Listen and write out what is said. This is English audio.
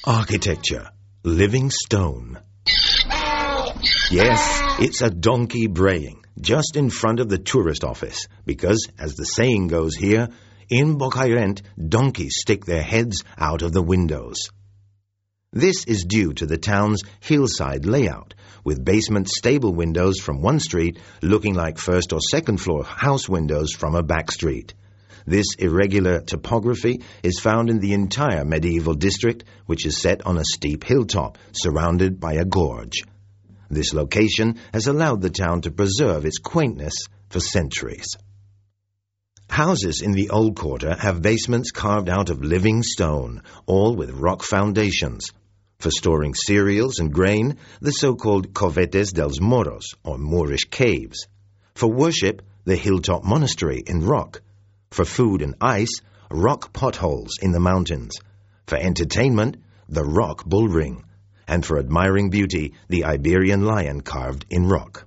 Architecture. Living stone. Yes, it's a donkey braying just in front of the tourist office because, as the saying goes here, in Bocairent, donkeys stick their heads out of the windows. This is due to the town's hillside layout, with basement stable windows from one street looking like first or second floor house windows from a back street. This irregular topography is found in the entire medieval district, which is set on a steep hilltop surrounded by a gorge. This location has allowed the town to preserve its quaintness for centuries. Houses in the Old Quarter have basements carved out of living stone, all with rock foundations. For storing cereals and grain, the so-called Covetes dels Moros, or Moorish caves. For worship, the hilltop monastery in rock. For food and ice, rock potholes in the mountains. For entertainment, the rock bull ring. And for admiring beauty, the Iberian lion carved in rock.